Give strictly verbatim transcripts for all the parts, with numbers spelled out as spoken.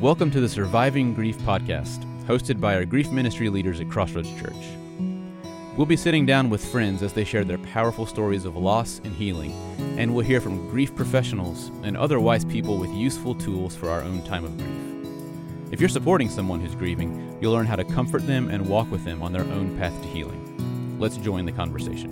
Welcome to the Surviving Grief podcast, hosted by our grief ministry leaders at Crossroads Church. We'll be sitting down with friends as they share their powerful stories of loss and healing, and we'll hear from grief professionals and other wise people with useful tools for our own time of grief. If you're supporting someone who's grieving, you'll learn how to comfort them and walk with them on their own path to healing. Let's join the conversation.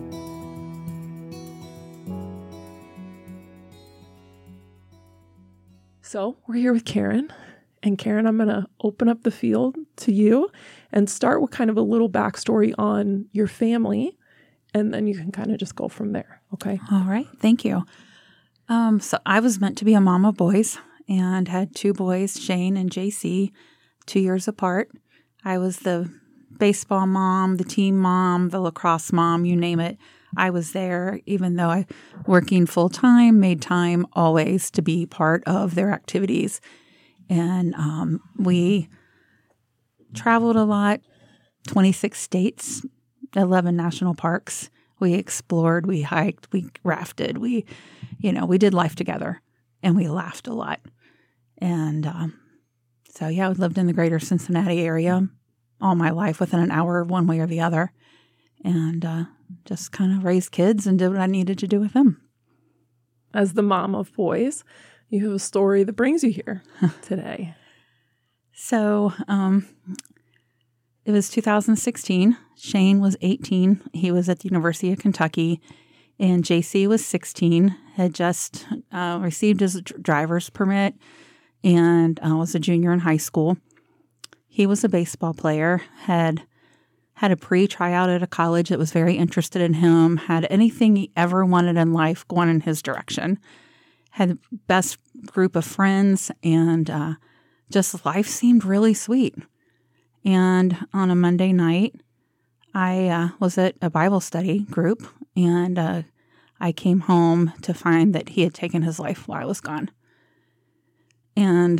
So we're here with Karen. And Karen, I'm going to open up the field to you and start with kind of a little backstory on your family, and then you can kind of just go from there, okay? All right. Thank you. Um, so I was meant to be a mom of boys and had two boys, Shane and J C, two years apart. I was the baseball mom, the team mom, the lacrosse mom, you name it. I was there, even though I working full-time, made time always to be part of their activities. And um, we traveled a lot, twenty-six states, eleven national parks. We explored, we hiked, we rafted, we, you know, we did life together, and we laughed a lot. And um, so, yeah, I lived in the greater Cincinnati area all my life within an hour one way or the other, and uh, just kind of raised kids and did what I needed to do with them. As the mom of boys, you have a story that brings you here today. So um, it was two thousand sixteen. Shane was eighteen. He was at the University of Kentucky. And J C was sixteen, had just uh, received his driver's permit and uh, was a junior in high school. He was a baseball player, had had a pre-tryout at a college that was very interested in him, had anything he ever wanted in life going in his direction. Had the best group of friends, and uh, just life seemed really sweet. And on a Monday night, I uh, was at a Bible study group, and uh, I came home to find that he had taken his life while I was gone. And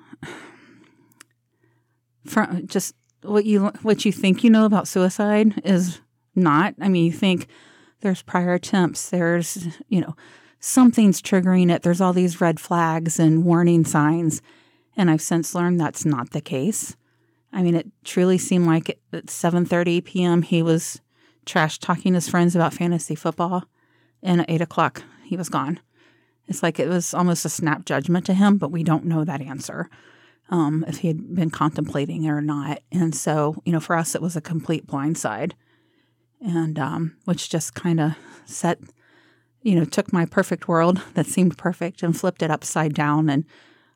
from just what you what you think you know about suicide is not. I mean, you think there's prior attempts, there's, you know, something's triggering it. There's all these red flags and warning signs. And I've since learned that's not the case. I mean, it truly seemed like at seven thirty p.m. he was trash talking his friends about fantasy football. And at eight o'clock, he was gone. It's like it was almost a snap judgment to him, but we don't know that answer, um, if he had been contemplating it or not. And so, you know, for us, it was a complete blindside. And um, which just kind of set... you know, took my perfect world that seemed perfect and flipped it upside down, and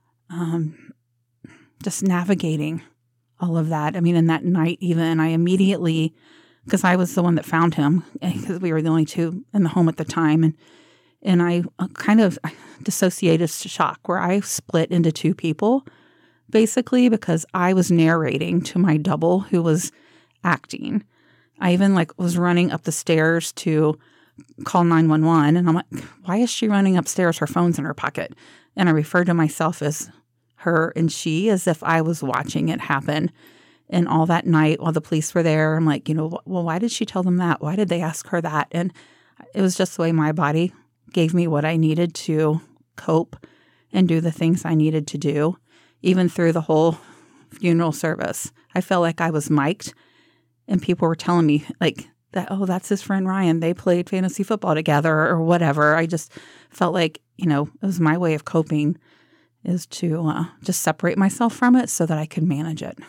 um, just navigating all of that. I mean, in that night even, I immediately, because I was the one that found him, because we were the only two in the home at the time, and and I kind of dissociated shock where I split into two people, basically, because I was narrating to my double who was acting. I even like was running up the stairs to call nine one one, and I'm like, why is she running upstairs? Her phone's in her pocket. And I referred to myself as her and she, as if I was watching it happen. And all that night while the police were there, I'm like, you know, well, why did she tell them that? Why did they ask her that? And it was just the way my body gave me what I needed to cope and do the things I needed to do. Even through the whole funeral service, I felt like I was mic'd, and people were telling me, like, that, oh, that's his friend Ryan. They played fantasy football together or whatever. I just felt like, you know, it was my way of coping, is to uh, just separate myself from it so that I could manage it.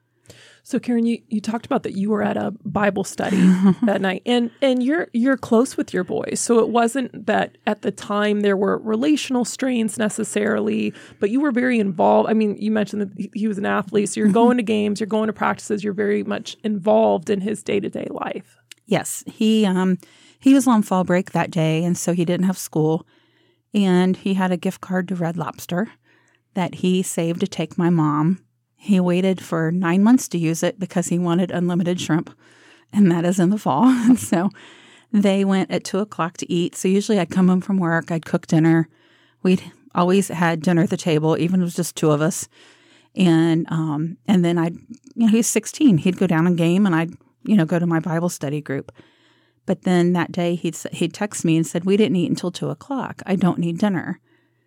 So, Karen, you, you talked about that you were at a Bible study that night, and and you're you're close with your boys. So it wasn't that at the time there were relational strains necessarily, but you were very involved. I mean, you mentioned that he was an athlete, so you're going to games, you're going to practices, you're very much involved in his day-to-day life. Yes, he um he was on fall break that day, and so he didn't have school, and he had a gift card to Red Lobster that he saved to take my mom. He waited for nine months to use it because he wanted unlimited shrimp, and that is in the fall. And so they went at two o'clock to eat. So usually I'd come home from work, I'd cook dinner. We'd always had dinner at the table, even if it was just two of us. And um, and then I'd, you know, he was sixteen. He'd go down and game, and I'd, you know, go to my Bible study group. But then that day he'd he'd text me and said, we didn't eat until two o'clock. I don't need dinner.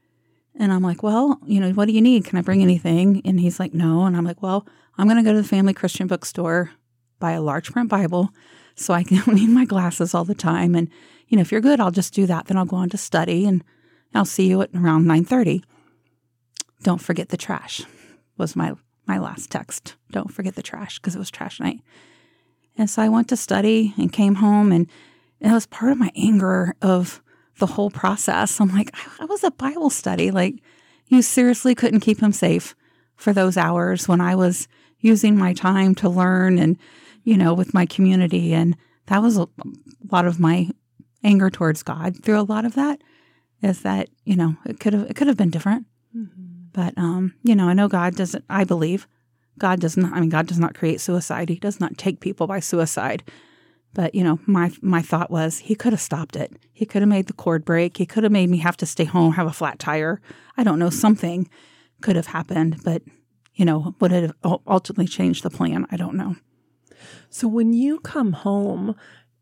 And I'm like, well, you know, what do you need? Can I bring anything? And he's like, no. And I'm like, well, I'm going to go to the Family Christian Bookstore, buy a large print Bible so I can need my glasses all the time. And, you know, if you're good, I'll just do that. Then I'll go on to study and I'll see you at around nine thirty. Don't forget the trash was my, my last text. Don't forget the trash, because it was trash night. And so I went to study and came home, and it was part of my anger of the whole process. I'm like, I was at Bible study. Like, you seriously couldn't keep him safe for those hours when I was using my time to learn and, you know, with my community. And that was a lot of my anger towards God through a lot of that, is that, you know, it could have, it could have been different. Mm-hmm. But, um, you know, I know God doesn't, I believe God does not, I mean, God does not create suicide. He does not take people by suicide. But, you know, my my thought was he could have stopped it. He could have made the cord break. He could have made me have to stay home, have a flat tire. I don't know, something could have happened. But, you know, would it have ultimately changed the plan? I don't know. So when you come home,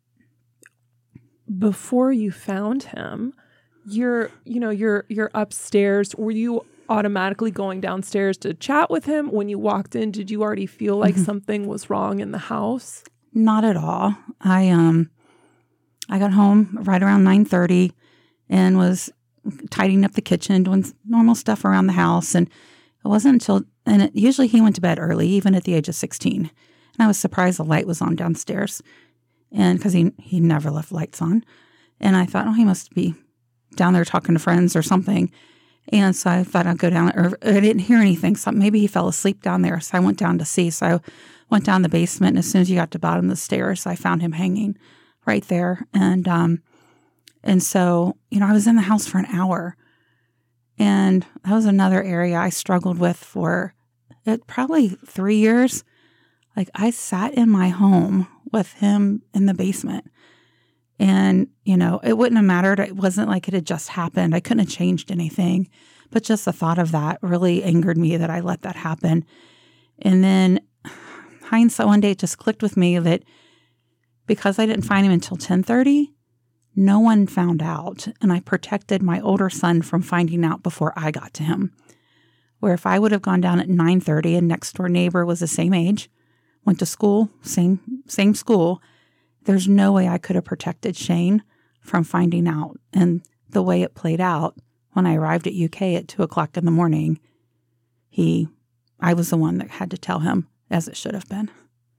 before you found him, you're, you know, you're you're upstairs. Were you automatically going downstairs to chat with him? When you walked in, did you already feel like mm-hmm. something was wrong in the house? Not at all. I um, I got home right around nine thirty and was tidying up the kitchen, doing normal stuff around the house. And it wasn't until, and it, usually he went to bed early, even at the age of sixteen. And I was surprised the light was on downstairs, and because he he never left lights on. And I thought, oh, he must be down there talking to friends or something. And so I thought I'd go down, or I didn't hear anything. So maybe he fell asleep down there. So I went down to see. So I went down the basement, and as soon as you got to the bottom of the stairs, I found him hanging right there. And um, and so, you know, I was in the house for an hour. And that was another area I struggled with for it, probably three years. Like, I sat in my home with him in the basement. And, you know, it wouldn't have mattered. It wasn't like it had just happened. I couldn't have changed anything. But just the thought of that really angered me that I let that happen. And then hindsight, one day it just clicked with me that because I didn't find him until ten thirty, no one found out. And I protected my older son from finding out before I got to him. Where if I would have gone down at nine thirty and next door neighbor was the same age, went to school, same same school, there's no way I could have protected Shane from finding out. And the way it played out, when I arrived at U K at two o'clock in the morning, he, I was the one that had to tell him, as it should have been.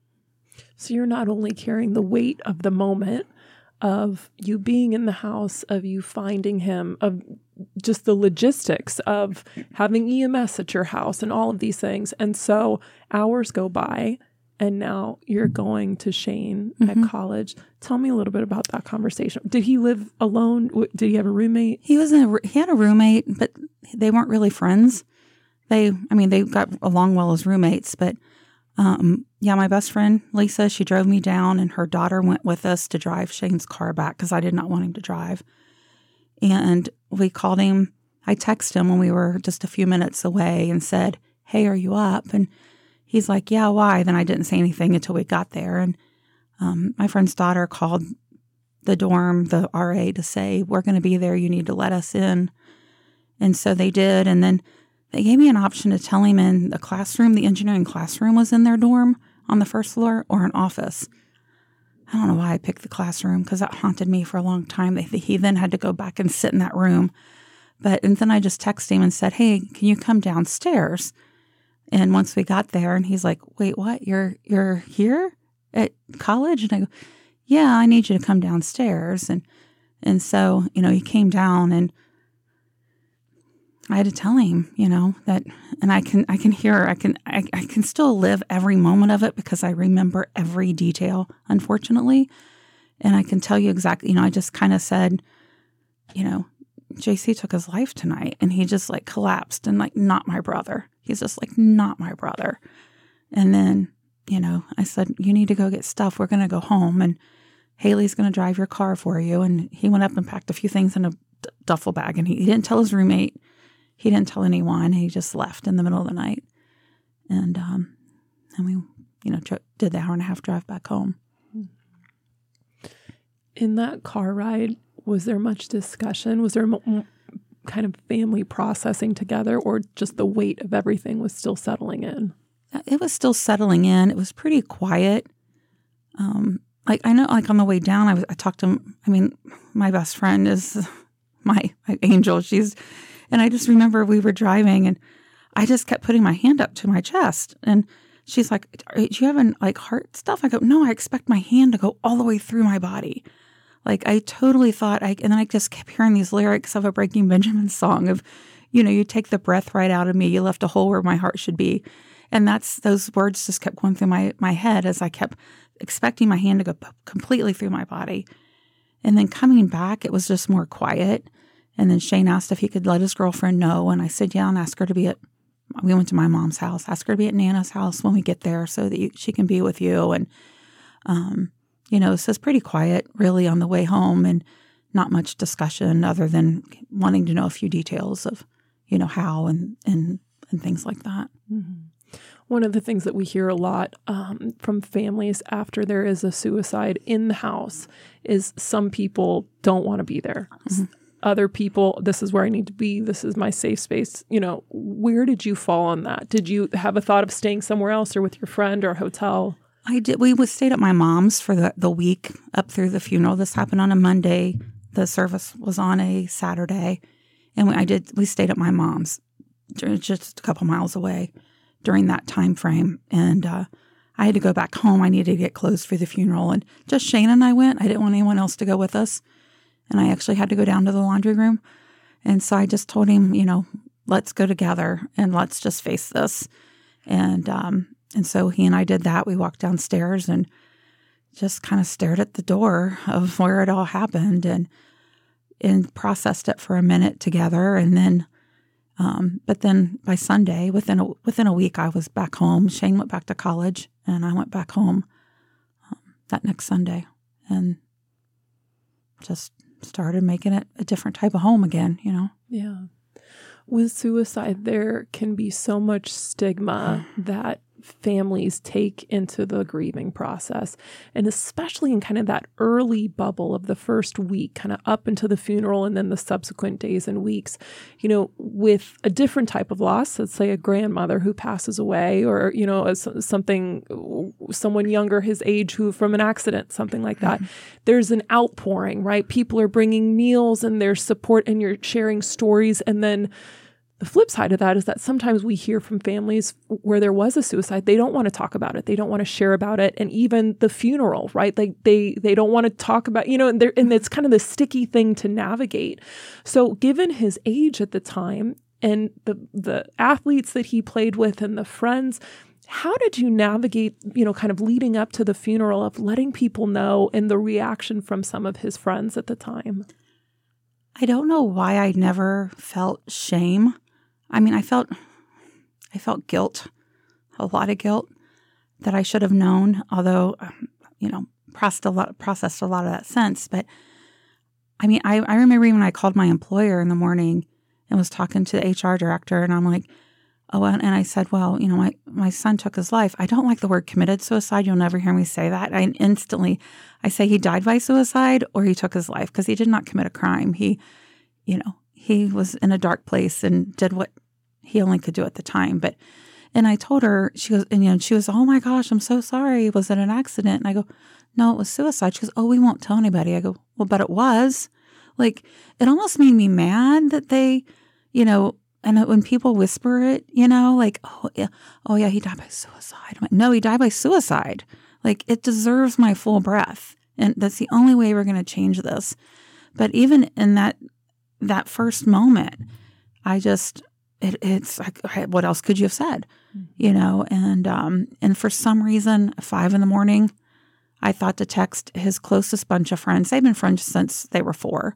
So you're not only carrying the weight of the moment of you being in the house, of you finding him, of just the logistics of having E M S at your house and all of these things. And so hours go by, and now you're going to Shane mm-hmm. at college. Tell me a little bit about that conversation. Did he live alone? Did he have a roommate? He was in a, he had a roommate, but they weren't really friends. They, I mean, they got along well as roommates, but um, yeah, my best friend, Lisa, she drove me down, and her daughter went with us to drive Shane's car back because I did not want him to drive. And we called him. I texted him when we were just a few minutes away and said, hey, are you up? And he's like, yeah, why? Then I didn't say anything until we got there. And um, my friend's daughter called the dorm, the R A, to say, we're going to be there. You need to let us in. And so they did. And then they gave me an option to tell him in the classroom, the engineering classroom was in their dorm on the first floor, or an office. I don't know why I picked the classroom, because that haunted me for a long time. He then had to go back and sit in that room. But and then I just texted him and said, hey, can you come downstairs? And once we got there, and he's like, wait, what? You're you're here at college? And I go, yeah, I need you to come downstairs. And and so, you know, he came down, and I had to tell him, you know, that, and I can I can hear, I can I, I can still live every moment of it because I remember every detail, unfortunately. And I can tell you exactly, you know, I just kind of said, you know, J C took his life tonight, and he just like collapsed, and like, not my brother. He's just like, not my brother. And then, you know, I said, you need to go get stuff. We're going to go home, and Haley's going to drive your car for you. And he went up and packed a few things in a d- duffel bag, and he, he didn't tell his roommate. He didn't tell anyone. He just left in the middle of the night. And, um, and we, you know, dr- did the hour and a half drive back home. In that car ride, was there much discussion? Was there mo- kind of family processing together, or just the weight of everything was still settling in? It was still settling in. It was pretty quiet. Um, like I know, like on the way down, I was, I talked to, I mean, my best friend is my, my angel. She's, and I just remember we were driving and I just kept putting my hand up to my chest, and she's like, "Do you have an, like heart stuff?" I go, "No, I expect my hand to go all the way through my body." Like I totally thought, I, and then I just kept hearing these lyrics of a Breaking Benjamin song of, you know, you take the breath right out of me, you left a hole where my heart should be. And that's, those words just kept going through my, my head as I kept expecting my hand to go p- completely through my body. And then coming back, it was just more quiet. And then Shane asked if he could let his girlfriend know. And I said, yeah, and ask her to be at, we went to my mom's house, ask her to be at Nana's house when we get there so that you, she can be with you. And, um, you know, so it's pretty quiet really on the way home, and not much discussion other than wanting to know a few details of, you know, how and, and, and things like that. Mm-hmm. One of the things that we hear a lot um, from families after there is a suicide in the house is some people don't want to be there. Mm-hmm. Other people, this is where I need to be. This is my safe space. You know, where did you fall on that? Did you have a thought of staying somewhere else or with your friend or a hotel? I did. We stayed at my mom's for the, the week up through the funeral. This happened on a Monday. The service was on a Saturday. And we, I did, we stayed at my mom's just a couple miles away during that time frame. And uh, I had to go back home. I needed to get clothes for the funeral. And just Shane and I went. I didn't want anyone else to go with us. And I actually had to go down to the laundry room. And so I just told him, you know, let's go together and let's just face this. And um, and so he and I did that. We walked downstairs and just kind of stared at the door of where it all happened and and processed it for a minute together. And then Um, but then by Sunday, within a, within a week, I was back home. Shane went back to college, and I went back home um, that next Sunday, and just started making it a different type of home again, you know? Yeah. With suicide, there can be so much stigma that families take into the grieving process. And especially in kind of that early bubble of the first week, kind of up into the funeral and then the subsequent days and weeks, you know, with a different type of loss, let's say a grandmother who passes away, or, you know, as something, someone younger his age who from an accident, something like that. Mm-hmm. There's an outpouring, right? People are bringing meals and there's support and you're sharing stories. And then the flip side of that is that sometimes we hear from families where there was a suicide, they don't want to talk about it. They don't want to share about it. And even the funeral, right? Like they, they don't want to talk about, you know, and, and it's kind of the sticky thing to navigate. So given his age at the time and the, the athletes that he played with and the friends, how did you navigate, you know, kind of leading up to the funeral of letting people know and the reaction from some of his friends at the time? I don't know why I never felt shame. I mean, I felt, I felt guilt, a lot of guilt that I should have known, although, you know, processed a lot, processed a lot of that sense. But I mean, I, I remember even when I called my employer in the morning and was talking to the H R director, and I'm like, oh, and I said, well, you know, my, my son took his life. I don't like the word committed suicide. You'll never hear me say that. I instantly, I say he died by suicide or he took his life, because he did not commit a crime. He, you know, he was in a dark place and did what he only could do at the time. But, and I told her, she goes, and you know, she was, oh my gosh, I'm so sorry. Was it an accident? And I go, no, it was suicide. She goes, oh, we won't tell anybody. I go, well, but it was. Like, it almost made me mad that they, you know, and when people whisper it, you know, like, oh, yeah, oh, yeah, he died by suicide. I'm like, no, he died by suicide. Like, it deserves my full breath. And that's the only way we're going to change this. But even in that that first moment, I just, it, it's like, what else could you have said? Mm-hmm. You know, and um, and for some reason, five in the morning, I thought to text his closest bunch of friends. They've been friends since they were four.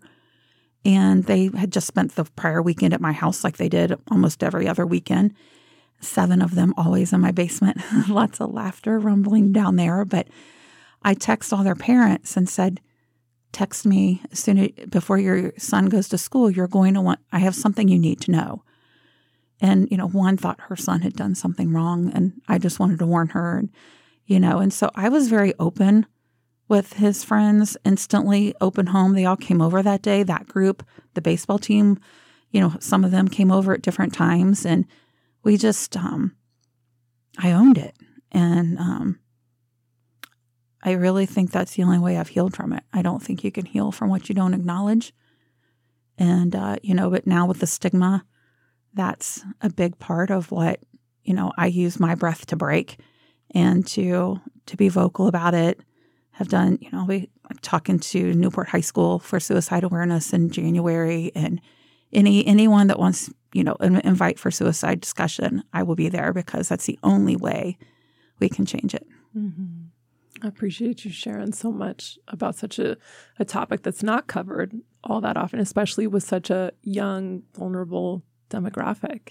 And they had just spent the prior weekend at my house like they did almost every other weekend. Seven of them always in my basement. Lots of laughter rumbling down there. But I text all their parents and said, text me as soon as, before your son goes to school, you're going to want, I have something you need to know. And, you know, one thought her son had done something wrong, and I just wanted to warn her. And, you know, and so I was very open with his friends, instantly open home. They all came over that day, that group, the baseball team, you know, some of them came over at different times, and we just, um, I owned it. And um, I really think that's the only way I've healed from it. I don't think you can heal from what you don't acknowledge. And, uh, you know, but now with the stigma, that's a big part of what, you know, I use my breath to break and to to be vocal about it. Have done, you know, we I'm talking to Newport High School for suicide awareness in January, and any anyone that wants, you know, an invite for suicide discussion, I will be there, because that's the only way we can change it. Mm-hmm. I appreciate you sharing so much about such a, a topic that's not covered all that often, especially with such a young, vulnerable demographic.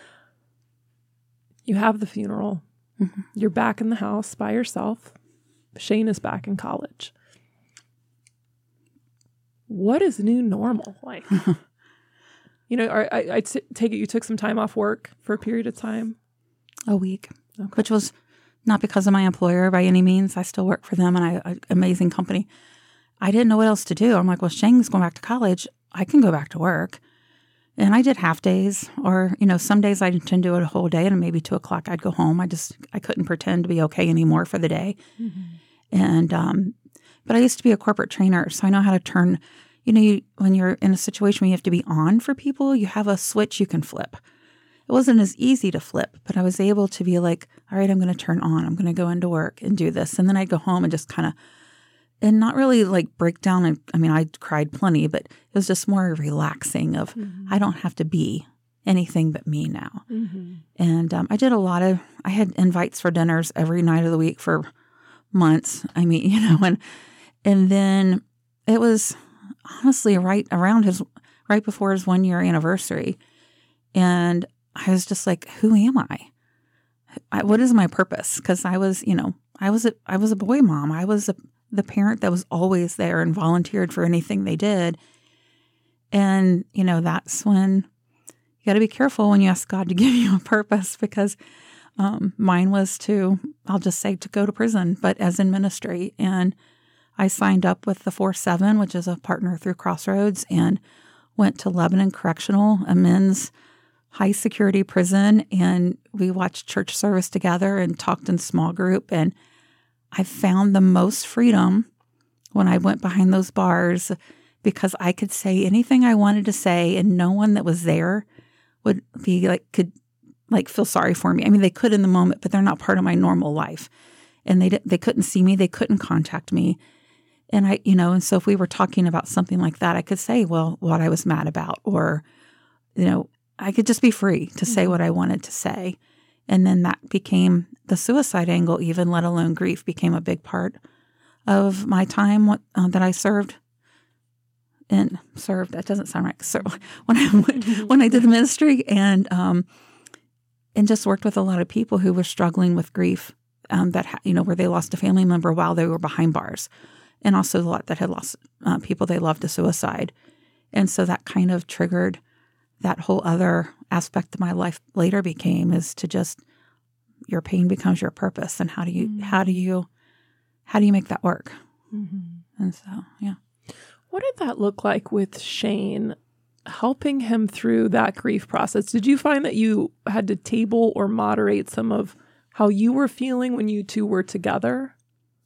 You have the funeral. Mm-hmm. You're back in the house by yourself. Shane is back in college. What is new normal like? You know, I, I, I t- take it you took some time off work for a period of time? A week, okay. Which was not because of my employer by any means. I still work for them, and I an amazing company. I didn't know what else to do. I'm like, well, Shane's going back to college. I can go back to work. And I did half days, or, you know, some days I didn't do it a whole day, and maybe two o'clock I'd go home. I just, I couldn't pretend to be okay anymore for the day. Mm-hmm. And, um, but I used to be a corporate trainer, so I know how to turn, you know, you, when you're in a situation where you have to be on for people, you have a switch you can flip. It wasn't as easy to flip, but I was able to be like, all right, I'm going to turn on. I'm going to go into work and do this. And then I'd go home and just kind of, and not really like break down. And I mean, I cried plenty, but it was just more relaxing of, mm-hmm. I don't have to be anything but me now. Mm-hmm. And um, I did a lot of, I had invites for dinners every night of the week for months. I mean, you know, and, and then it was honestly right around his, right before his one year anniversary. And I was just like, who am I? I what is my purpose? Because I was, you know, I was a, I was a boy mom. I was a, the parent that was always there and volunteered for anything they did. And, you know, that's when you got to be careful when you ask God to give you a purpose, because um, mine was to, I'll just say, to go to prison, but as in ministry. And I signed up with the four seven, which is a partner through Crossroads, and went to Lebanon Correctional, a men's high security prison. And we watched church service together and talked in small group. And I found the most freedom when I went behind those bars, because I could say anything I wanted to say, and no one that was there would be like, could like feel sorry for me. I mean, they could in the moment, but they're not part of my normal life. And they they couldn't see me. They couldn't contact me. And I, you know, and so if we were talking about something like that, I could say, well, what I was mad about, or, you know, I could just be free to say what I wanted to say. And then that became the suicide angle, even let alone grief, became a big part of my time uh, that I served. And served, that doesn't sound right. So when I when I did the ministry, and um, and just worked with a lot of people who were struggling with grief, um, that ha- you know, where they lost a family member while they were behind bars, and also a lot that had lost uh, people they loved to suicide. And so that kind of triggered that whole other aspect of my life later became is to just, your pain becomes your purpose. And how do you, mm-hmm. how do you, how do you make that work? Mm-hmm. And so, yeah. What did that look like with Shane, helping him through that grief process? Did you find that you had to table or moderate some of how you were feeling when you two were together?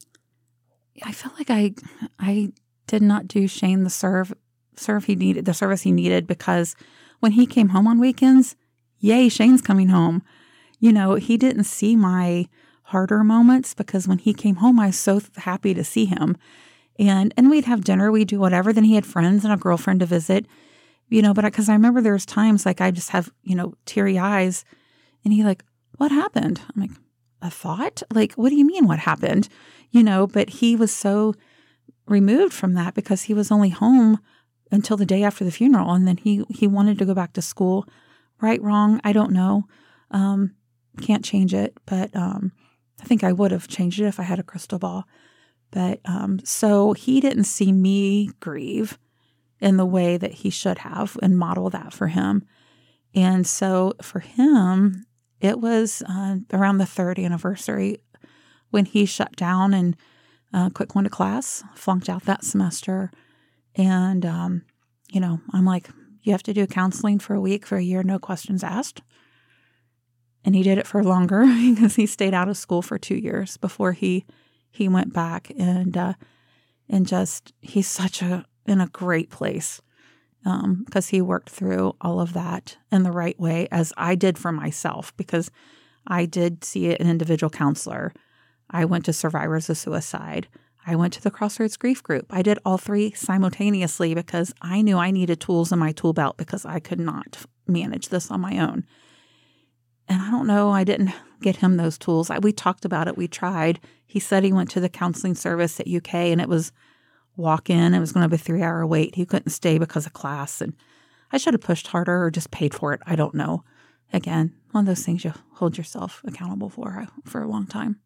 I felt like I, I did not do Shane the serve, serve he needed, the service he needed, because when he came home on weekends, yay, Shane's coming home. You know, he didn't see my harder moments, because when he came home, I was so happy to see him. And and we'd have dinner, we'd do whatever. Then he had friends and a girlfriend to visit, you know, but because I, I remember there was times like I just have, you know, teary eyes, and he like, what happened? I'm like, a thought? Like, what do you mean what happened? You know, but he was so removed from that because he was only home until the day after the funeral. And then he, he wanted to go back to school. Right, wrong, I don't know. Um, can't change it. But um, I think I would have changed it if I had a crystal ball. But um, so he didn't see me grieve in the way that he should have and model that for him. And so for him, it was uh, around the third anniversary when he shut down and uh, quit going to class, flunked out that semester. And, um, you know, I'm like, you have to do counseling for a week for a year, no questions asked. And he did it for longer because he stayed out of school for two years before he he went back. And uh, and just, he's such a, in a great place because um, he worked through all of that in the right way, as I did for myself, because I did see an individual counselor. I went to Survivors of Suicide. I went to the Crossroads Grief Group. I did all three simultaneously because I knew I needed tools in my tool belt because I could not manage this on my own. And I don't know, I didn't get him those tools. I, we talked about it. We tried. He said he went to the counseling service at U K and it was walk in. It was going to be a three hour wait. He couldn't stay because of class. And I should have pushed harder or just paid for it. I don't know. Again, one of those things you hold yourself accountable for for a long time.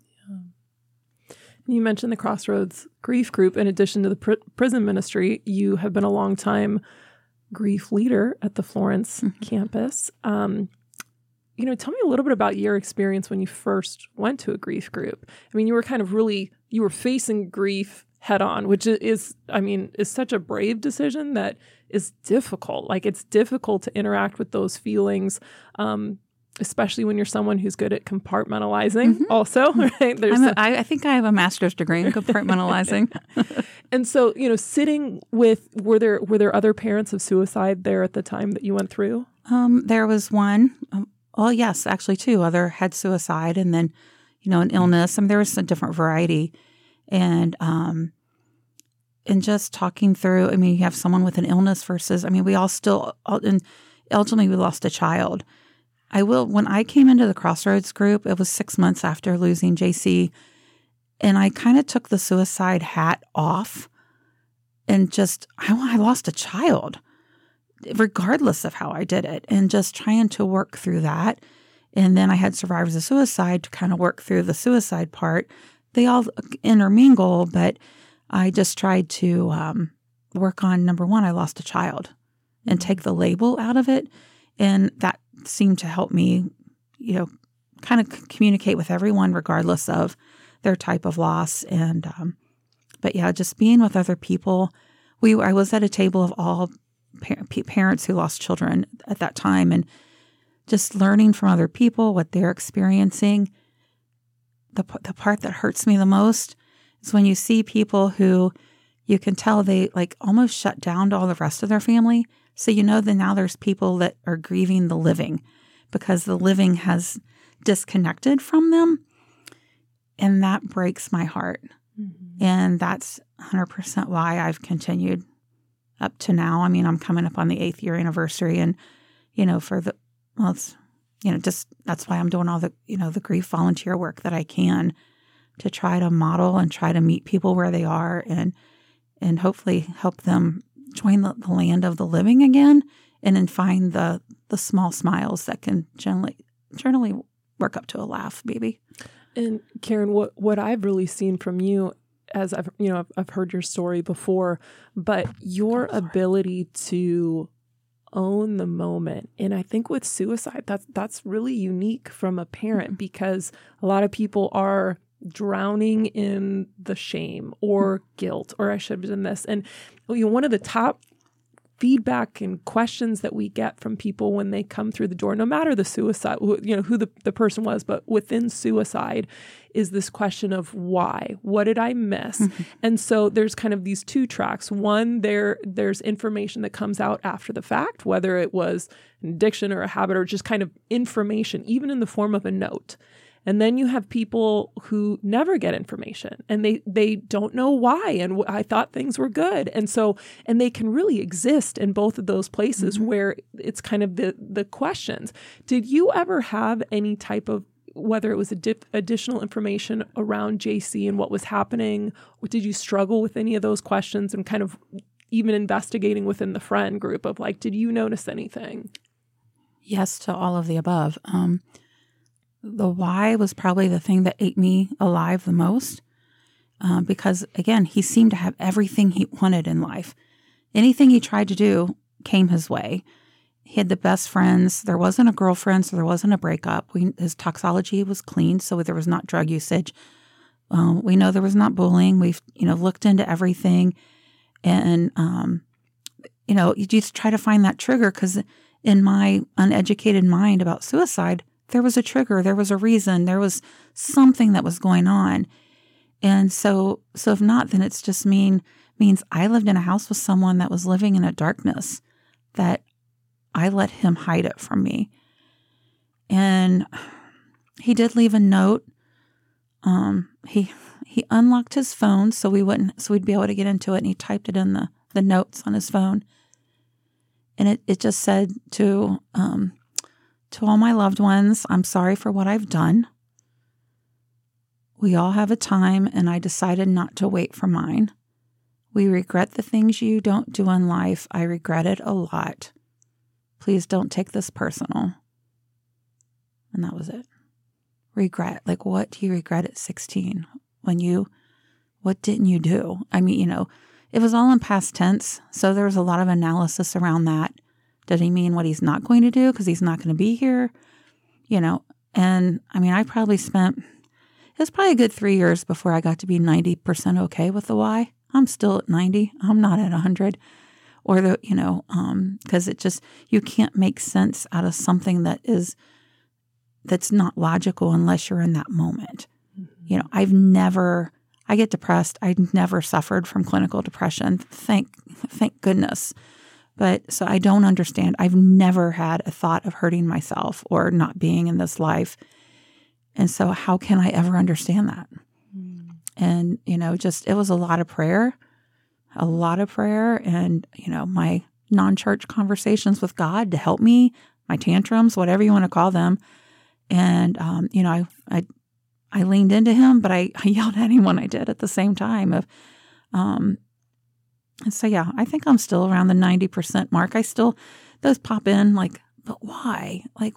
Yeah. You mentioned the Crossroads Grief Group. In addition to the pr- prison ministry, you have been a long time grief leader at the Florence mm-hmm. campus. Um, you know, tell me a little bit about your experience when you first went to a grief group. I mean, you were kind of really, you were facing grief head on, which is, I mean, is such a brave decision that is difficult. Like, it's difficult to interact with those feelings, um, especially when you're someone who's good at compartmentalizing mm-hmm. also, right? There's a, I, I think I have a master's degree in compartmentalizing. And so, you know, sitting with, were there were there other parents of suicide there at the time that you went through? Um, there was one. Um, well, yes, actually two. Other had suicide and then, you know, an illness. I mean, there was a different variety. And um, and just talking through, I mean, you have someone with an illness versus, I mean, we all still, and ultimately we lost a child. I will, when I came into the Crossroads group, it was six months after losing J C, and I kind of took the suicide hat off and just, I, I lost a child, regardless of how I did it, and just trying to work through that. And then I had Survivors of Suicide to kind of work through the suicide part. They all intermingle, but I just tried to um, work on, number one, I lost a child, and take the label out of it. And that seemed to help me, you know, kind of communicate with everyone regardless of their type of loss. And, um, but yeah, just being with other people. We, I was at a table of all par- parents who lost children at that time, and just learning from other people what they're experiencing. The the part that hurts me the most is when you see people who you can tell they like almost shut down to all the rest of their family. So you know that now there's people that are grieving the living because the living has disconnected from them. And that breaks my heart. Mm-hmm. And that's one hundred percent why I've continued up to now. I mean, I'm coming up on the eighth year anniversary, and, you know, for the, well, it's, you know, just that's why I'm doing all the, you know, the grief volunteer work that I can to try to model and try to meet people where they are and, and hopefully help them join the, the land of the living again, and then find the the small smiles that can generally generally work up to a laugh, maybe. And Karen, what what I've really seen from you, as I've you know I've, I've heard your story before, but your oh, ability to own the moment, and I think with suicide, that's that's really unique from a parent, mm-hmm. because a lot of people are drowning in the shame or guilt, or I should have done this. And you know, one of the top feedback and questions that we get from people when they come through the door, no matter the suicide, you know, who the, the person was, but within suicide, is this question of why? What did I miss? Mm-hmm. And so there's kind of these two tracks. One, there there's information that comes out after the fact, whether it was an addiction or a habit or just kind of information, even in the form of a note. And then you have people who never get information, and they, they don't know why. And w- I thought things were good. And so, and they can really exist in both of those places, mm-hmm. where it's kind of the, the questions. Did you ever have any type of, whether it was a dip, additional information around J C and what was happening, or did you struggle with any of those questions and kind of even investigating within the friend group of like, did you notice anything? Yes, to all of the above. Um, The why was probably the thing that ate me alive the most, um, because, again, he seemed to have everything he wanted in life. Anything he tried to do came his way. He had the best friends. There wasn't a girlfriend, so there wasn't a breakup. We, his toxology was clean, so there was not drug usage. Um, we know there was not bullying. We've, you know, looked into everything, and um, you know, you just try to find that trigger, because in my uneducated mind about suicide, there was a trigger, there was a reason, there was something that was going on. And so, so if not, then it's just mean, means I lived in a house with someone that was living in a darkness that I let him hide it from me. And he did leave a note. Um, he, he unlocked his phone so we wouldn't, so we'd be able to get into it. And he typed it in the, the notes on his phone. And it, it just said to, um, to all my loved ones, I'm sorry for what I've done. We all have a time, and I decided not to wait for mine. We regret the things you don't do in life. I regret it a lot. Please don't take this personal. And that was it. Regret. Like, what do you regret at sixteen? When you, what didn't you do? I mean, you know, it was all in past tense, so there was a lot of analysis around that. Did he mean what he's not going to do because he's not going to be here? You know, and I mean, I probably spent, it was probably a good three years before I got to be ninety percent okay with the why. I'm still at ninety. I'm not at one hundred. Or the, you know, um, because it just, you can't make sense out of something that is, that's not logical unless you're in that moment. Mm-hmm. You know, I've never, I get depressed. I've never suffered from clinical depression. Thank, thank goodness. But so I don't understand. I've never had a thought of hurting myself or not being in this life. And so how can I ever understand that? Mm. And, you know, just, it was a lot of prayer, a lot of prayer and, you know, my non-church conversations with God to help me, my tantrums, whatever you want to call them. And, um, you know, I, I, I leaned into him, but I, I yelled at him when I did at the same time of, um, and so, yeah, I think I'm still around the ninety percent mark. I still, those pop in like, but why? Like,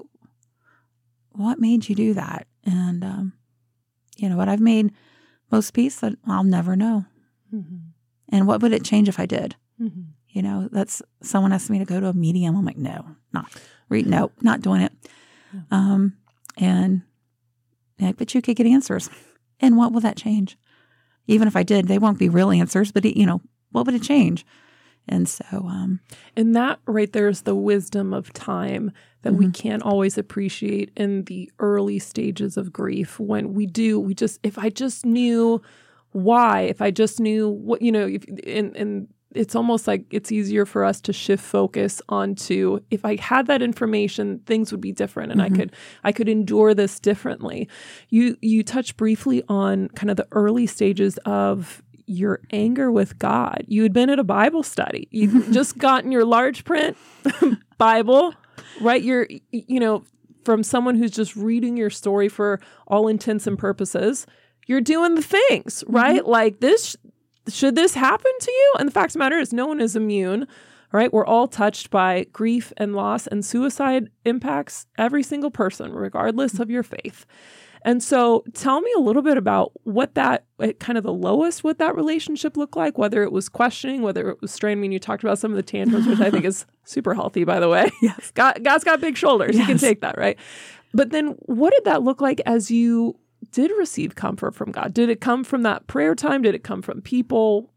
what made you do that? And, um, you know what, I've made most peace that I'll never know. Mm-hmm. And what would it change if I did? Mm-hmm. You know, that's, someone asked me to go to a medium. I'm like, no, not, read, no, not doing it. Yeah. Um, and, yeah, but you could get answers. And what will that change? Even if I did, they won't be real answers, but, you know, what would it change? And so, um, and that right there is the wisdom of time that mm-hmm. we can't always appreciate in the early stages of grief. When we do, we just, if I just knew why, if I just knew what, you know, if, and, and it's almost like it's easier for us to shift focus onto, if I had that information, things would be different and mm-hmm. I could, I could endure this differently. You, you touched briefly on kind of the early stages of your anger with God. You had been at a Bible study. You'd just gotten your large print Bible, right? You're, you know, from someone who's just reading your story for all intents and purposes, you're doing the things, right? Mm-hmm. Like this, should this happen to you? And the fact of the matter is no one is immune, right? We're all touched by grief and loss, and suicide impacts every single person, regardless of your faith. And so tell me a little bit about what that, kind of the lowest, what that relationship looked like, whether it was questioning, whether it was strain. I mean, you talked about some of the tantrums, which I think is super healthy, by the way. Yes. God, God's got big shoulders. Yes. He can take that, right? But then what did that look like as you did receive comfort from God? Did it come from that prayer time? Did it come from people?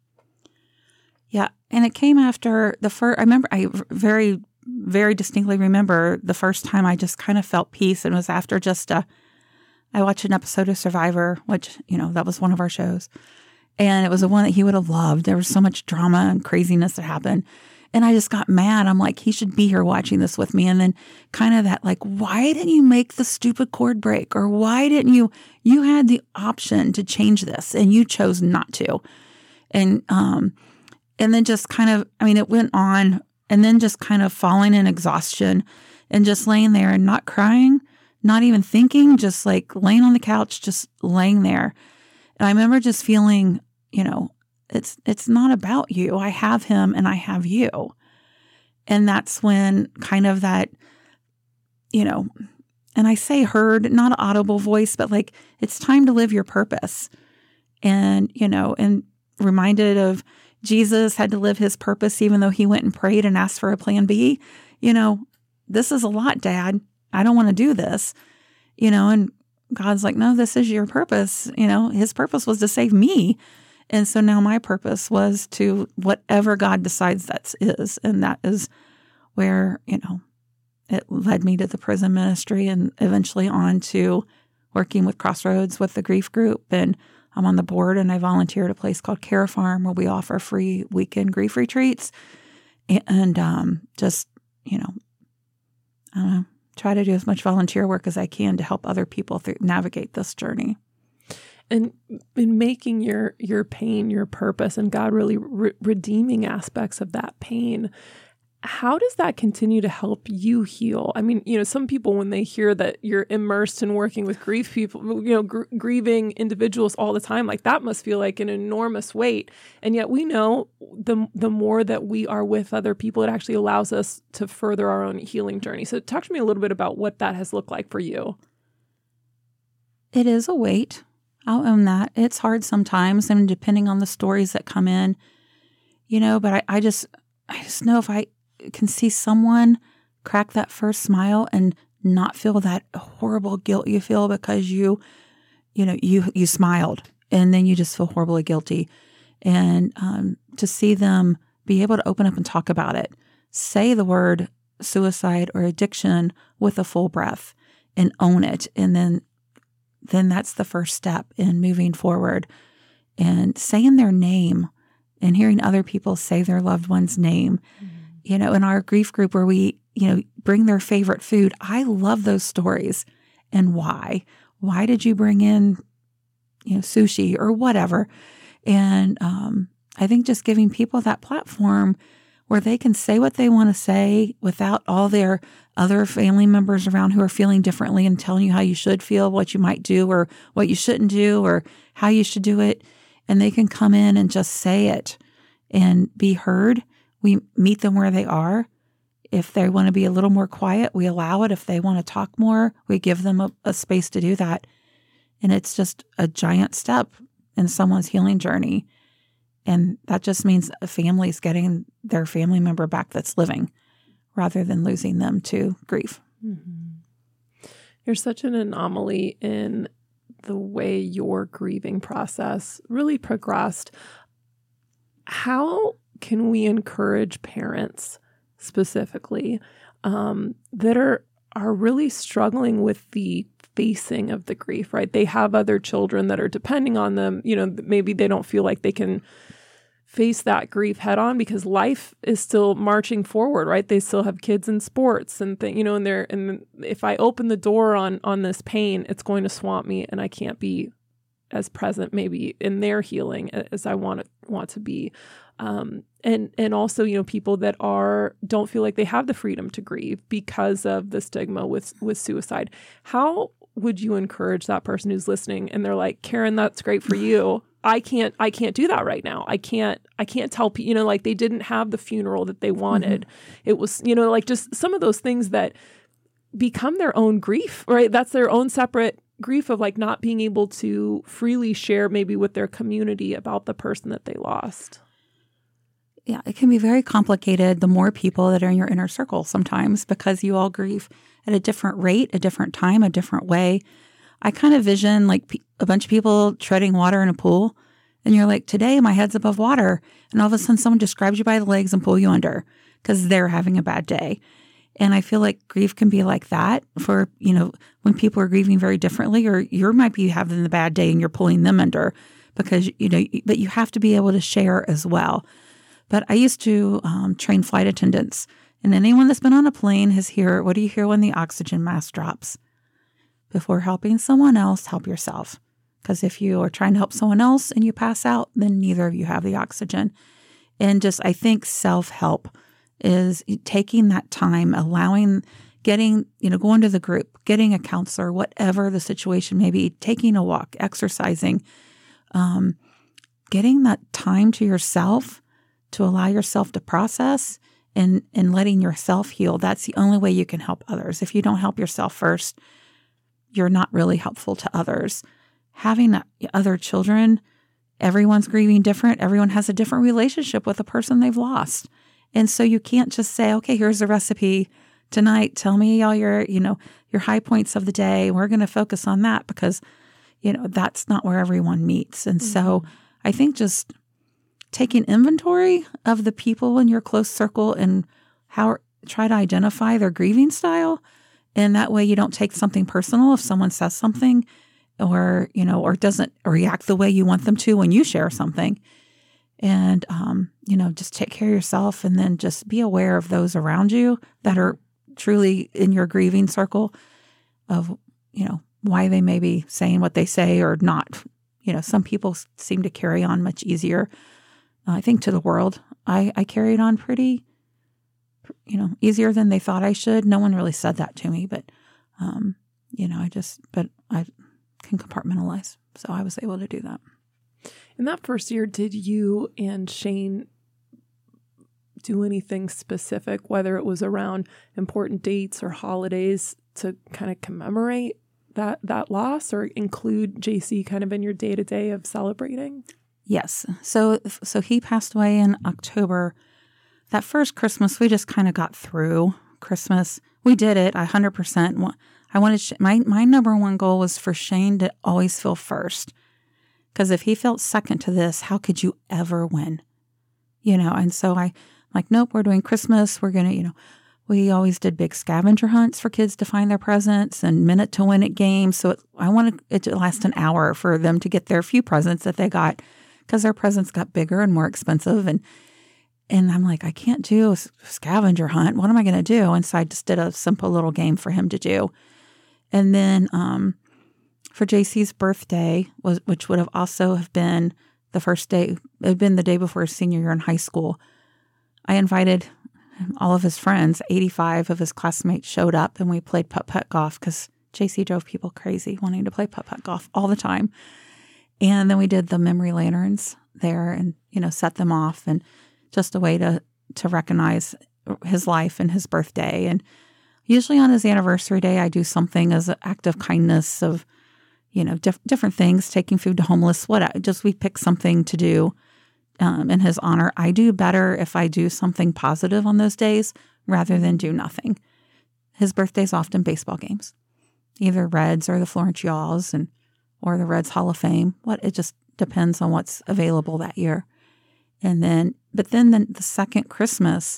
Yeah. And it came after the first, I remember, I very, very distinctly remember the first time I just kind of felt peace. And it was after just a, I watched an episode of Survivor, which, you know, that was one of our shows. And it was the one that he would have loved. There was so much drama and craziness that happened. And I just got mad. I'm like, he should be here watching this with me. And then kind of that, like, why didn't you make the stupid cord break? Or why didn't you, you had the option to change this and you chose not to. And, um, and then just kind of, I mean, it went on and then just kind of falling in exhaustion and just laying there and not crying. Not even thinking, just like laying on the couch, just laying there. And I remember just feeling, you know, it's it's not about you. I have him and I have you. And that's when kind of that, you know, and I say heard, not an audible voice, but like, it's time to live your purpose. And, you know, and reminded of Jesus had to live his purpose, even though he went and prayed and asked for a plan B. You know, this is a lot, Dad. I don't want to do this, you know, and God's like, no, this is your purpose. You know, his purpose was to save me. And so now my purpose was to whatever God decides that is. And that is where, you know, it led me to the prison ministry and eventually on to working with Crossroads with the grief group. And I'm on the board and I volunteer at a place called Care Farm where we offer free weekend grief retreats. And um, just, you know, I don't know, try to do as much volunteer work as I can to help other people through, navigate this journey. And in making your your pain your purpose and God really re- redeeming aspects of that pain, how does that continue to help you heal? I mean, you know, some people, when they hear that you're immersed in working with grief people, you know, gr- grieving individuals all the time, like that must feel like an enormous weight. And yet we know the the more that we are with other people, it actually allows us to further our own healing journey. So talk to me a little bit about what that has looked like for you. It is a weight. I'll own that. It's hard sometimes, and depending on the stories that come in, you know, but I, I just, I just know if I can see someone crack that first smile and not feel that horrible guilt you feel because you, you know, you, you smiled and then you just feel horribly guilty. And um, to see them be able to open up and talk about it, say the word suicide or addiction with a full breath and own it. And then, then that's the first step in moving forward. And saying their name and hearing other people say their loved one's name. Mm-hmm. You know, in our grief group where we, you know, bring their favorite food, I love those stories. And why? Why did you bring in, you know, sushi or whatever? And um, I think just giving people that platform where they can say what they want to say without all their other family members around who are feeling differently and telling you how you should feel, what you might do or what you shouldn't do or how you should do it. And they can come in and just say it and be heard. We meet them where they are. If they want to be a little more quiet, we allow it. If they want to talk more, we give them a, a space to do that. And it's just a giant step in someone's healing journey. And that just means a family's getting their family member back that's living rather than losing them to grief. Mm-hmm. You're such an anomaly in the way your grieving process really progressed. How can we encourage parents specifically um, that are are really struggling with the facing of the grief, right? They have other children that are depending on them. You know, maybe they don't feel like they can face that grief head on because life is still marching forward, right? They still have kids in sports and thing, you know, and they're, and if I open the door on on this pain, it's going to swamp me and I can't be as present maybe in their healing as I want to want to be. Um, and, and also, you know, people that are, don't feel like they have the freedom to grieve because of the stigma with, with suicide. How would you encourage that person who's listening and they're like, Karen, that's great for you. I can't, I can't do that right now. I can't, I can't tell people, you know, like they didn't have the funeral that they wanted. Mm-hmm. It was, you know, like just some of those things that become their own grief, right? That's their own separate grief of like not being able to freely share maybe with their community about the person that they lost. Yeah, it can be very complicated the more people that are in your inner circle sometimes because you all grieve at a different rate, a different time, a different way. I kind of vision like pe- a bunch of people treading water in a pool and you're like, today my head's above water. And all of a sudden someone just grabs you by the legs and pull you under because they're having a bad day. And I feel like grief can be like that for, you know, when people are grieving very differently or you might be having the bad day and you're pulling them under because, you know, but you have to be able to share as well. But I used to um, train flight attendants, and anyone that's been on a plane has heard, what do you hear when the oxygen mask drops? Before helping someone else, help yourself. Because if you are trying to help someone else and you pass out, then neither of you have the oxygen. And just, I think self-help is taking that time, allowing, getting, you know, going to the group, getting a counselor, whatever the situation may be, taking a walk, exercising, um, getting that time to yourself to allow yourself to process and, and letting yourself heal. That's the only way you can help others. If you don't help yourself first, you're not really helpful to others. Having other children, everyone's grieving different. Everyone has a different relationship with the person they've lost. And so you can't just say, okay, here's the recipe tonight. Tell me all your, you know, your high points of the day. We're going to focus on that because, you know, that's not where everyone meets. And mm-hmm. so I think just taking inventory of the people in your close circle and how try to identify their grieving style. And that way you don't take something personal if someone says something or, you know, or doesn't react the way you want them to when you share something. And, um, you know, just take care of yourself and then just be aware of those around you that are truly in your grieving circle of, you know, why they may be saying what they say or not. You know, some people seem to carry on much easier. Uh, I think to the world, I, I carried on pretty, you know, easier than they thought I should. No one really said that to me, but, um, you know, I just, but I can compartmentalize. So I was able to do that. In that first year, did you and Shane do anything specific, whether it was around important dates or holidays, to kind of commemorate that that loss or include J C kind of in your day-to-day of celebrating? Yes. So so he passed away in October. That first Christmas, we just kind of got through Christmas. We did it. I one hundred percent. I wanted, my, my number one goal was for Shane to always feel first. Because if he felt second to this, how could you ever win? You know, and so I, like, nope, we're doing Christmas. We're going to, you know, we always did big scavenger hunts for kids to find their presents and minute to win it games. So it, I wanted it to last an hour for them to get their few presents that they got because their presents got bigger and more expensive. And and I'm like, I can't do a scavenger hunt. What am I going to do? And so I just did a simple little game for him to do. And then um, for J C's birthday, was which would have also have been the first day, it had been the day before his senior year in high school, I invited all of his friends. eighty-five of his classmates showed up and we played putt-putt golf because J C drove people crazy wanting to play putt-putt golf all the time. And then we did the memory lanterns there and, you know, set them off, and just a way to, to recognize his life and his birthday. And usually on his anniversary day, I do something as an act of kindness of, you know, diff- different things, taking food to homeless, what, just we pick something to do um, in his honor. I do better if I do something positive on those days rather than do nothing. His birthday's often baseball games, either Reds or the Florence Yaws and or the Reds Hall of Fame. What it just depends on what's available that year. And then, but then the, the second Christmas,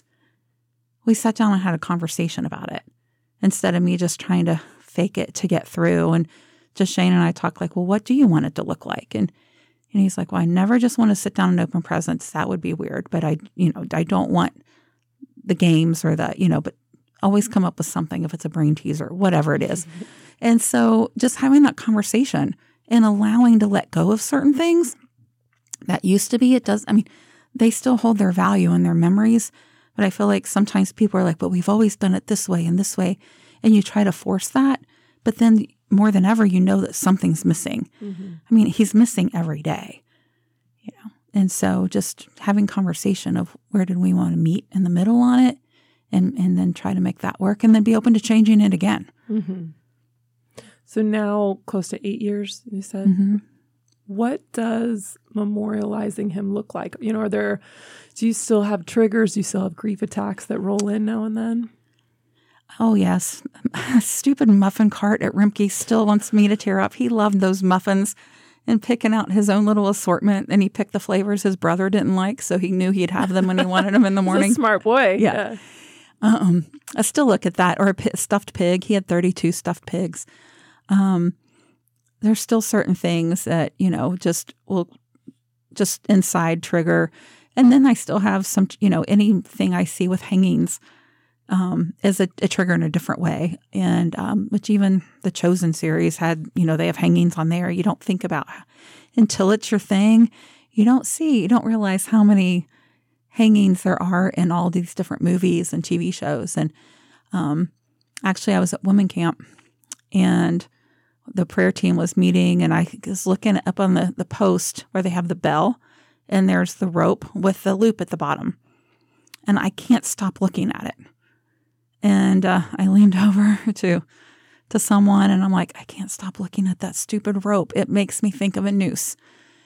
we sat down and had a conversation about it instead of me just trying to fake it to get through. And just Shane and I talked like, well, what do you want it to look like? And and he's like, well, I never just want to sit down and open presents. That would be weird. But I, you know, I don't want the games or the, you know, but always come up with something if it's a brain teaser, whatever it is. And so just having that conversation and allowing to let go of certain things that used to be, it does, I mean, they still hold their value and their memories. But I feel like sometimes people are like, but we've always done it this way and this way. And you try to force that. But then more than ever, you know that something's missing. Mm-hmm. I mean, he's missing every day, you know. And so just having conversation of where did we want to meet in the middle on it, and, and then try to make that work, and then be open to changing it again. Mm-hmm. So now close to eight years, you said. Mm-hmm. What does memorializing him look like? You know, are there, do you still have triggers? Do you still have grief attacks that roll in now and then? Oh, yes. Stupid muffin cart at Rimke still wants me to tear up. He loved those muffins and picking out his own little assortment. And he picked the flavors his brother didn't like, so he knew he'd have them when he wanted them in the morning. He's a smart boy. Yeah. yeah. Um, I still look at that. Or a p- stuffed pig. He had thirty-two stuffed pigs. Um, there's still certain things that, you know, just will just inside trigger. And then I still have some, you know, anything I see with hangings um, is a, a trigger in a different way. And um, which even the Chosen series had, you know, they have hangings on there. You don't think about until it's your thing. You don't see, you don't realize how many hangings there are in all these different movies and T V shows. And um, actually, I was at women camp, and the prayer team was meeting, and I was looking up on the, the post where they have the bell, and there's the rope with the loop at the bottom. And I can't stop looking at it. And uh, I leaned over to to someone, and I'm like, I can't stop looking at that stupid rope. It makes me think of a noose.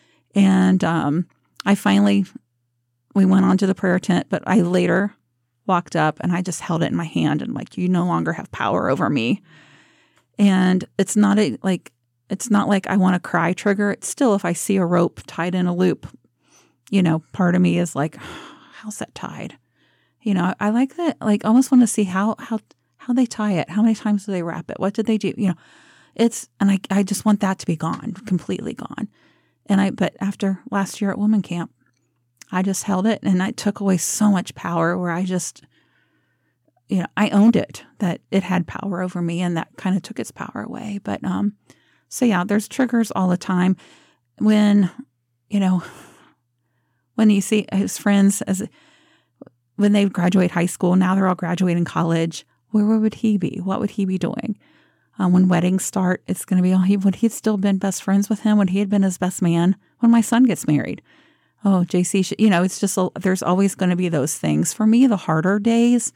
And um, I finally, we went on to the prayer tent, but I later walked up, and I just held it in my hand and like, you no longer have power over me. And it's not a, like, it's not like I want to cry trigger. It's still, if I see a rope tied in a loop, you know, part of me is like, how's that tied? You know, I, I like that, like almost want to see how, how, how they tie it. How many times do they wrap it? What did they do? You know, it's, and I, I just want that to be gone, completely gone. And I, but after last year at Woman Camp, I just held it and I took away so much power where I just, you know, I owned it, that it had power over me, and that kind of took its power away. But, um, so yeah, there's triggers all the time when, you know, when you see his friends as, when they graduate high school, now they're all graduating college, where would he be? What would he be doing? Um, when weddings start, it's going to be, oh, he, would he have still been best friends with him? Would he have been his best man when my son gets married? Oh, J C, should, you know, it's just, a, there's always going to be those things. For me, the harder days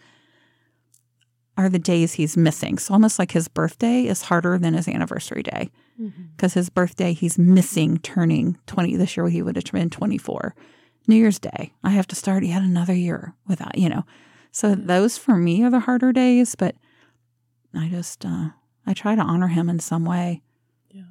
are the days he's missing. So almost like his birthday is harder than his anniversary day, because mm-hmm. his birthday, he's missing turning twenty. This year, he would have been twenty-four. New Year's Day, I have to start yet another year without, you know. So yeah. Those for me are the harder days, but I just, uh, I try to honor him in some way. Yeah.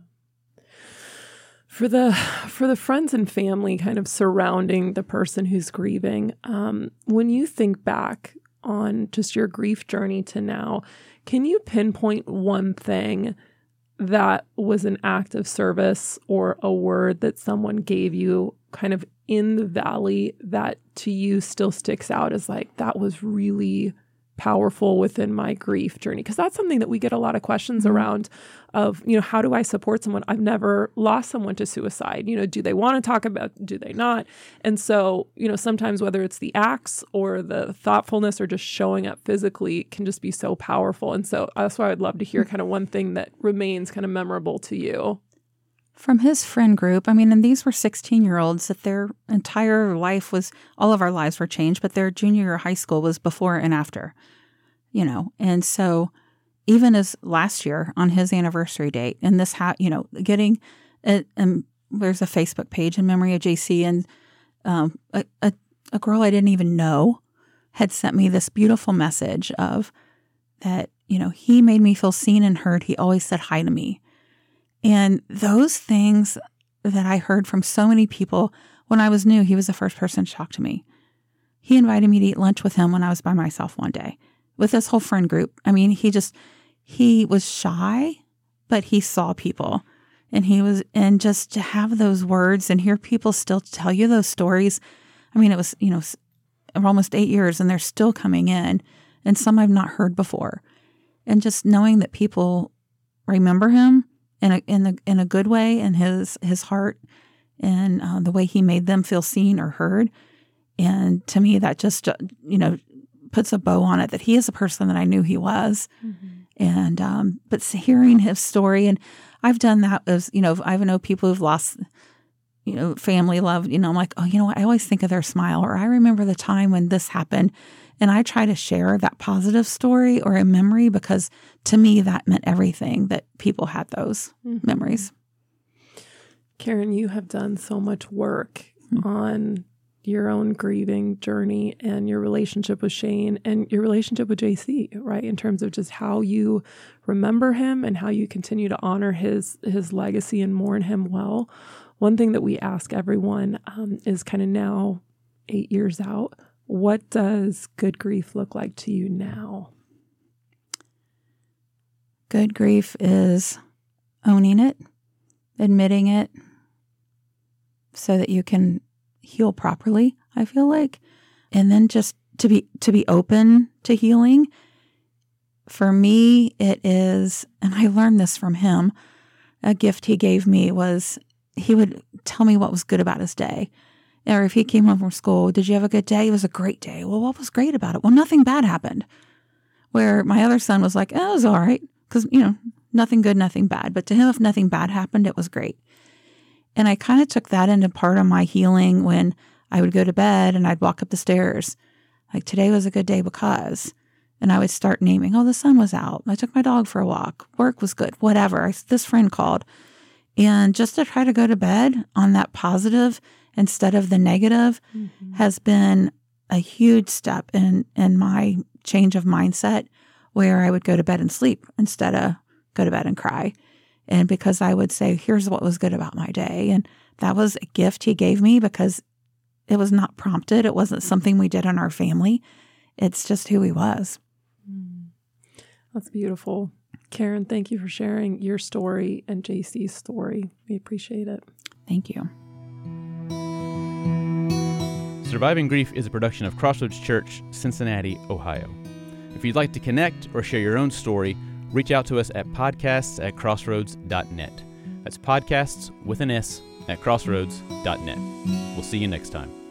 For the for the friends and family kind of surrounding the person who's grieving, um, when you think back on just your grief journey to now, can you pinpoint one thing that was an act of service or a word that someone gave you kind of in the valley that to you still sticks out as like, that was really powerful within my grief journey? Because that's something that we get a lot of questions mm-hmm. around of, you know, how do I support someone? I've never lost someone to suicide. You know, do they want to talk about, do they not? And so, you know, sometimes whether it's the acts or the thoughtfulness or just showing up physically can just be so powerful. And so that's why I'd love to hear kind of one thing that remains kind of memorable to you. From his friend group, I mean, and these were sixteen-year-olds that their entire life was, all of our lives were changed, but their junior year of high school was before and after, you know. And so even as last year on his anniversary date, and this, ha- you know, getting, a, um, there's a Facebook page in memory of J C, and um, a, a, a girl I didn't even know had sent me this beautiful message of that, you know, he made me feel seen and heard. He always said hi to me. And those things that I heard from so many people when I was new, he was the first person to talk to me. He invited me to eat lunch with him when I was by myself one day with this whole friend group. I mean, he just, he was shy, but he saw people, and he was, and just to have those words and hear people still tell you those stories. I mean, it was, you know, almost eight years and they're still coming in, and some I've not heard before. And just knowing that people remember him in a in the in a good way, and his his heart, and uh, the way he made them feel seen or heard, and to me that just you know puts a bow on it, that he is a person that I knew he was, mm-hmm. and um, but hearing his story, and I've done that as you know I know people who've lost you know family love. You know, I'm like, oh, you know what? I always think of their smile, or I remember the time when this happened. And I try to share that positive story or a memory, because to me that meant everything, that people had those mm-hmm. memories. Karen, you have done so much work mm-hmm. on your own grieving journey and your relationship with Shane and your relationship with J C, right? In terms of just how you remember him and how you continue to honor his his legacy and mourn him well. One thing that we ask everyone um, is kind of now, eight years out, what does good grief look like to you now? Good grief is owning it, admitting it, so that you can heal properly, I feel like. And then just to be to be open to healing. For me, it is, and I learned this from him, a gift he gave me was he would tell me what was good about his day. Or if he came home from school, did you have a good day? It was a great day. Well, what was great about it? Well, nothing bad happened. Where my other son was like, oh, it was all right. Because, you know, nothing good, nothing bad. But to him, if nothing bad happened, it was great. And I kind of took that into part of my healing when I would go to bed and I'd walk up the stairs. Like, today was a good day because, and I would start naming, oh, the sun was out. I took my dog for a walk. Work was good, whatever. I, this friend called. And just to try to go to bed on that positive instead of the negative mm-hmm. has been a huge step in, in my change of mindset, where I would go to bed and sleep instead of go to bed and cry. And because I would say, here's what was good about my day. And that was a gift he gave me because it was not prompted. It wasn't something we did in our family. It's just who he was. That's beautiful. Karen, thank you for sharing your story and J C's story. We appreciate it. Thank you. Surviving Grief is a production of Crossroads Church, Cincinnati, Ohio. If you'd like to connect or share your own story, reach out to us at podcasts at crossroads dot net. That's podcasts with an S at crossroads dot net. We'll see you next time.